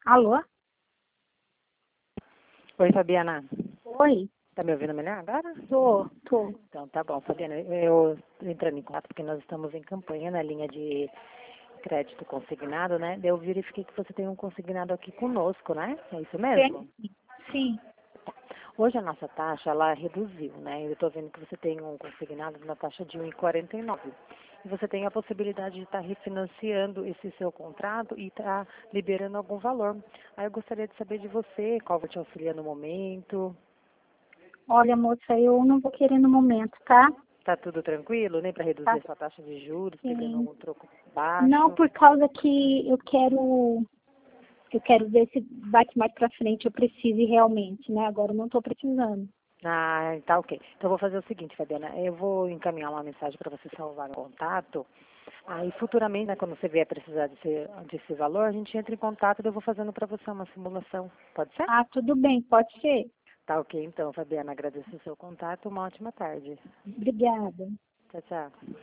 Alô? Oi, Fabiana. Oi? Tá me ouvindo melhor agora? Tô. Então, tá bom, Fabiana. Eu tô entrando em contato porque nós estamos em campanha na linha de crédito consignado, né? Eu verifiquei que você tem um consignado aqui conosco, né? É isso mesmo? Sim. Hoje a nossa taxa, ela reduziu, né? Eu estou vendo que você tem um consignado na taxa de 1,49. E você tem a possibilidade de estar refinanciando esse seu contrato e estar liberando algum valor. Aí eu gostaria de saber de você, qual vai te auxiliar no momento. Olha, moça, eu não vou querer no momento, tá? Tá tudo tranquilo, nem para reduzir Tá a sua taxa de juros, pegando sim. algum troco Não, baixo? por causa que eu quero ver se bate mais pra frente, eu preciso realmente, né? Agora eu não tô precisando. Ah, tá ok. Então eu vou fazer o seguinte, Fabiana, eu vou encaminhar uma mensagem para você salvar o contato. Aí futuramente, né, quando você vier precisar desse valor, a gente entra em contato e eu vou fazendo para você uma simulação. Pode ser? Ah, tudo bem, pode ser. Tá ok, então, Fabiana, agradeço o seu contato. Uma ótima tarde. Obrigada. Tchau, tchau.